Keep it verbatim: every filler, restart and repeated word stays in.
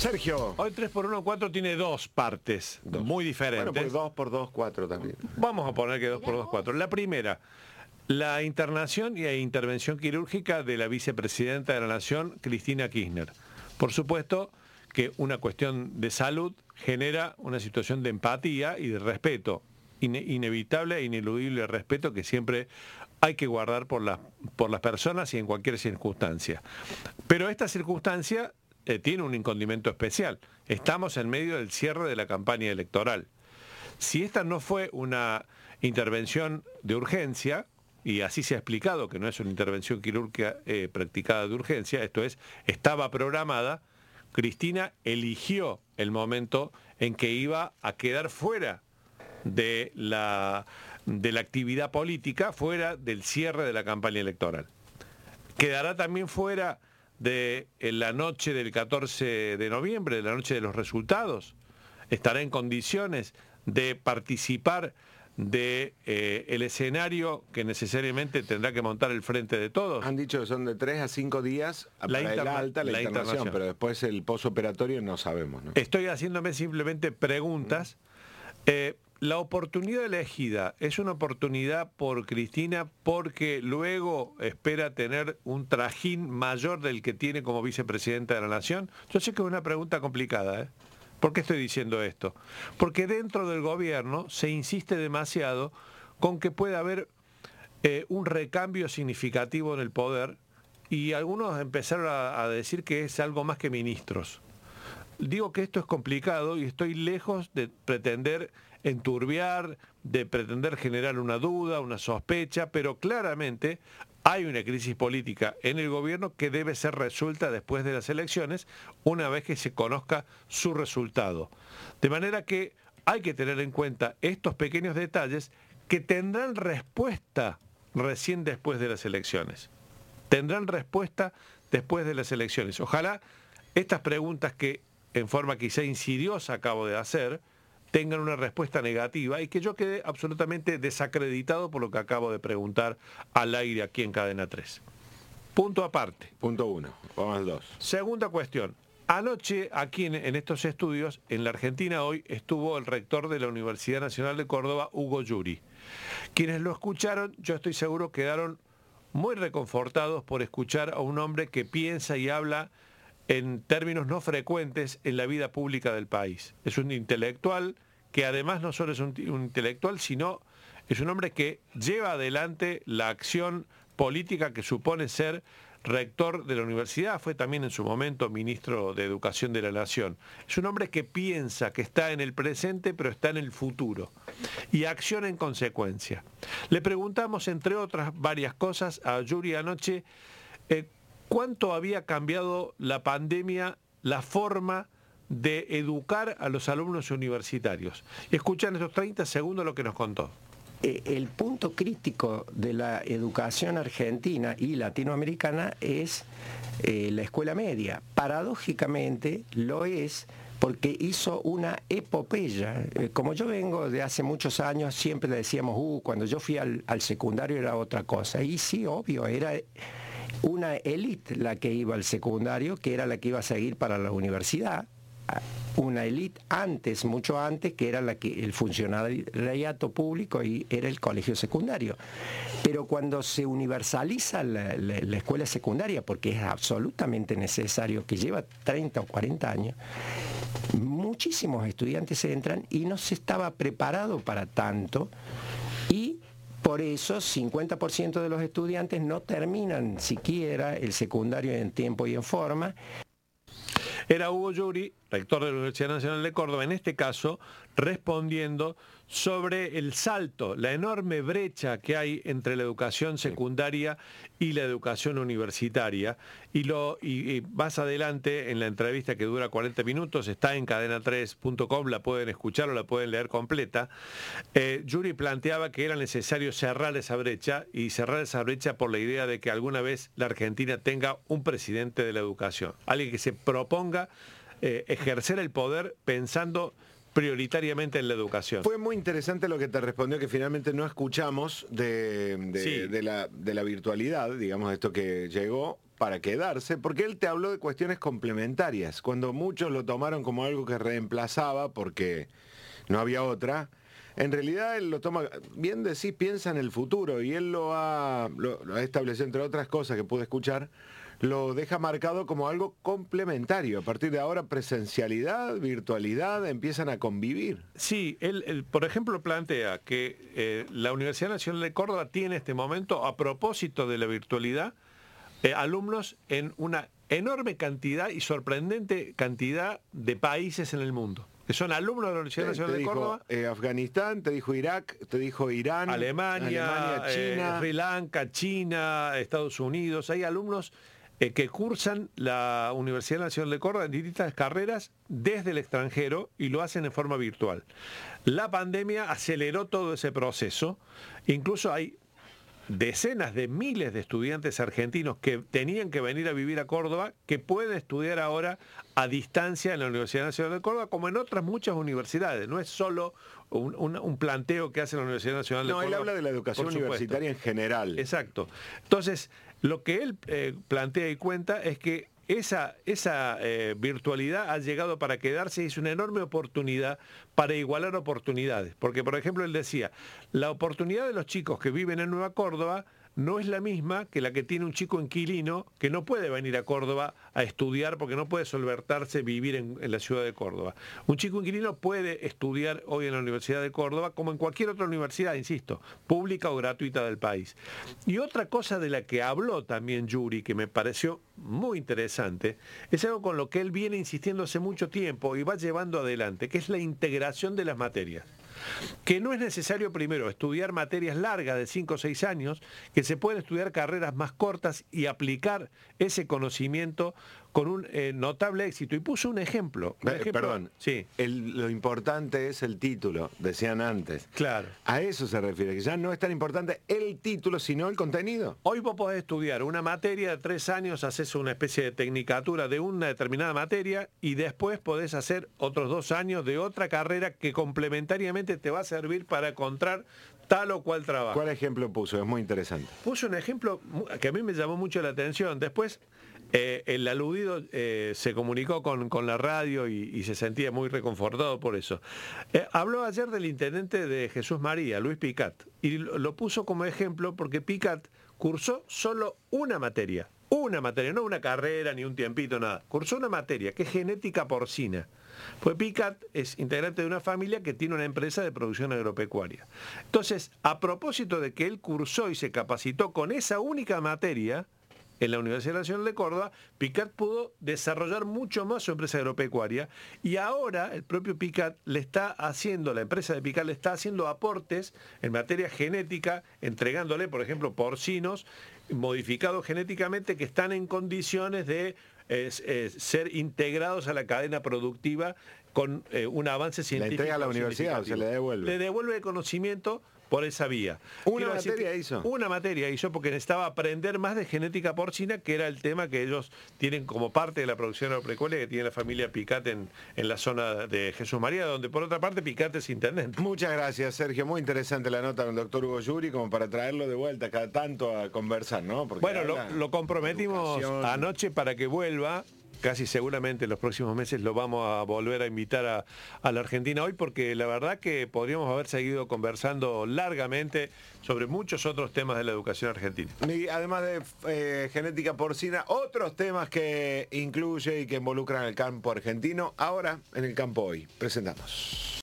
Sergio. Hoy tres por uno cuatro tiene dos partes dos. muy diferentes. Bueno, pues dos por dos, cuatro también. Vamos a poner que dos por dos, cuatro. La primera, la internación y intervención quirúrgica de la vicepresidenta de la Nación, Cristina Kirchner. Por supuesto que una cuestión de salud genera una situación de empatía y de respeto, ine inevitable e ineludible respeto que siempre hay que guardar por, la, por las personas y en cualquier circunstancia. Pero esta circunstancia eh, tiene un incondimento especial. Estamos en medio del cierre de la campaña electoral. Si esta no fue una intervención de urgencia, y así se ha explicado que no es una intervención quirúrgica eh, practicada de urgencia, esto es, estaba programada, Cristina eligió el momento en que iba a quedar fuera de la, de la actividad política, fuera del cierre de la campaña electoral. Quedará también fuera de la noche del catorce de noviembre, de la noche de los resultados. Estará en condiciones de participar de eh, el escenario que necesariamente tendrá que montar el Frente de Todos. Han dicho que son de tres a cinco días la para el alta, la, la internación, internación, pero después el posoperatorio no sabemos, ¿no? Estoy haciéndome simplemente preguntas. Eh, la oportunidad elegida es una oportunidad por Cristina porque luego espera tener un trajín mayor del que tiene como vicepresidenta de la Nación. Yo sé que es una pregunta complicada, ¿eh? ¿Por qué estoy diciendo esto? Porque dentro del gobierno se insiste demasiado con que puede haber eh, un recambio significativo en el poder y algunos empezaron a, a decir que es algo más que ministros. Digo que esto es complicado y estoy lejos de pretender enturbiar, de pretender generar una duda, una sospecha, pero claramente hay una crisis política en el gobierno que debe ser resuelta después de las elecciones, una vez que se conozca su resultado. De manera que hay que tener en cuenta estos pequeños detalles que tendrán respuesta recién después de las elecciones. Tendrán respuesta después de las elecciones. Ojalá estas preguntas que en forma quizá insidiosa acabo de hacer, tengan una respuesta negativa y que yo quede absolutamente desacreditado por lo que acabo de preguntar al aire aquí en Cadena tres. Punto aparte. Punto uno, vamos al dos. Segunda cuestión. Anoche, aquí en, en estos estudios, en la Argentina hoy, estuvo el rector de la Universidad Nacional de Córdoba, Hugo Yuri. Quienes lo escucharon, yo estoy seguro, quedaron muy reconfortados por escuchar a un hombre que piensa y habla en términos no frecuentes en la vida pública del país. Es un intelectual que además no solo es un, un intelectual, sino es un hombre que lleva adelante la acción política que supone ser rector de la universidad, fue también en su momento ministro de Educación de la Nación. Es un hombre que piensa que está en el presente, pero está en el futuro, y acciona en consecuencia. Le preguntamos, entre otras varias cosas, a Yuri anoche, eh, ¿cuánto había cambiado la pandemia, la forma de educar a los alumnos universitarios? Escuchan estos treinta segundos lo que nos contó. El punto crítico de la educación argentina y latinoamericana es eh, la escuela media. Paradójicamente lo es porque hizo una epopeya. Eh, como yo vengo de hace muchos años, siempre le decíamos, uh, cuando yo fui al, al secundario era otra cosa. Y sí, obvio, era una élite la que iba al secundario, que era la que iba a seguir para la universidad. Una élite antes, mucho antes, que era la que el funcionariato público y era el colegio secundario. Pero cuando se universaliza la, la, la escuela secundaria, porque es absolutamente necesario, que lleva treinta o cuarenta años, muchísimos estudiantes entran y no se estaba preparado para tanto, y por eso cincuenta por ciento de los estudiantes no terminan siquiera el secundario en tiempo y en forma. Era Hugo Yuri, rector de la Universidad Nacional de Córdoba, en este caso respondiendo sobre el salto, la enorme brecha que hay entre la educación secundaria y la educación universitaria. Y, lo, y, y más adelante, en la entrevista que dura cuarenta minutos, está en cadena tres punto com, la pueden escuchar o la pueden leer completa, eh, Yuri planteaba que era necesario cerrar esa brecha, y cerrar esa brecha por la idea de que alguna vez la Argentina tenga un presidente de la educación, alguien que se proponga eh, ejercer el poder pensando prioritariamente en la educación. Fue muy interesante lo que te respondió, que finalmente no escuchamos de, de, Sí. de, la, de la virtualidad, digamos, esto que llegó para quedarse, porque él te habló de cuestiones complementarias, cuando muchos lo tomaron como algo que reemplazaba porque no había otra. En realidad él lo toma, bien decís, piensa en el futuro, y él lo ha, lo, lo ha establecido, entre otras cosas que pude escuchar, lo deja marcado como algo complementario. A partir de ahora, presencialidad, virtualidad, empiezan a convivir. Sí, él, él, por ejemplo, plantea que eh, la Universidad Nacional de Córdoba tiene en este momento, a propósito de la virtualidad, eh, alumnos en una enorme cantidad y sorprendente cantidad de países en el mundo. Que son alumnos de la Universidad Te, Nacional te de dijo, Córdoba. eh, Afganistán, te dijo Irak, te dijo Irán, Alemania, Alemania, China. eh, Sri Lanka, China, Estados Unidos. Hay alumnos eh, que cursan la Universidad Nacional de Córdoba en distintas carreras desde el extranjero y lo hacen en forma virtual. La pandemia aceleró todo ese proceso. Incluso hay decenas de miles de estudiantes argentinos que tenían que venir a vivir a Córdoba, que pueden estudiar ahora a distancia en la Universidad Nacional de Córdoba, como en otras muchas universidades. No es solo un, un, un planteo que hace la Universidad Nacional de No, Córdoba. él habla de la educación universitaria en general. Exacto. Entonces, lo que él eh, plantea y cuenta es que esa, esa eh, virtualidad ha llegado para quedarse y es una enorme oportunidad para igualar oportunidades. Porque, por ejemplo, él decía, la oportunidad de los chicos que viven en Nueva Córdoba no es la misma que la que tiene un chico inquilino que no puede venir a Córdoba a estudiar porque no puede solventarse vivir en, en la ciudad de Córdoba. Un chico inquilino puede estudiar hoy en la Universidad de Córdoba como en cualquier otra universidad, insisto, pública o gratuita del país. Y otra cosa de la que habló también Yuri, que me pareció muy interesante, es algo con lo que él viene insistiendo hace mucho tiempo y va llevando adelante, que es la integración de las materias. Que no es necesario primero estudiar materias largas de cinco o seis años, que se pueden estudiar carreras más cortas y aplicar ese conocimiento con un eh, notable éxito. Y puso un ejemplo. Un Eh, ejemplo Perdón, sí. el, lo importante es el título, decían antes. Claro. A eso se refiere, que ya no es tan importante el título, sino el contenido. Hoy vos podés estudiar una materia de tres años, haces una especie de tecnicatura de una determinada materia y después podés hacer otros dos años de otra carrera que complementariamente te va a servir para encontrar tal o cual trabajo. ¿Cuál ejemplo puso? Es muy interesante. Puso un ejemplo que a mí me llamó mucho la atención. Después, eh, el aludido eh, se comunicó con, con la radio y, y se sentía muy reconfortado por eso. Eh, habló ayer del intendente de Jesús María, Luis Picat, y lo, lo puso como ejemplo porque Picat cursó solo una materia. Una materia, no una carrera ni un tiempito, nada. Cursó una materia, que es genética porcina. Pues Picat es integrante de una familia que tiene una empresa de producción agropecuaria. Entonces, a propósito de que él cursó y se capacitó con esa única materia en la Universidad Nacional de Córdoba, Picat pudo desarrollar mucho más su empresa agropecuaria y ahora el propio Picat le está haciendo, la empresa de Picat le está haciendo aportes en materia genética, entregándole, por ejemplo, porcinos modificados genéticamente que están en condiciones de Es, es, ser integrados a la cadena productiva con eh, un avance científico. Le entrega a la universidad, o se le devuelve. Le devuelve el conocimiento por esa vía. Una Quiero materia decir, hizo. Una materia hizo porque necesitaba aprender más de genética porcina, que era el tema que ellos tienen como parte de la producción agropecuaria que tiene la familia Picat en, en la zona de Jesús María, donde por otra parte Picat es intendente. Muchas gracias, Sergio. Muy interesante la nota del doctor Hugo Yuri, como para traerlo de vuelta cada tanto a conversar, ¿no? Porque bueno, lo, habla lo comprometimos educación. anoche para que vuelva. Casi seguramente en los próximos meses lo vamos a volver a invitar a, a la Argentina hoy, porque la verdad que podríamos haber seguido conversando largamente sobre muchos otros temas de la educación argentina. Y además de eh, genética porcina, otros temas que incluye y que involucran el campo argentino, ahora en el campo hoy. Presentamos.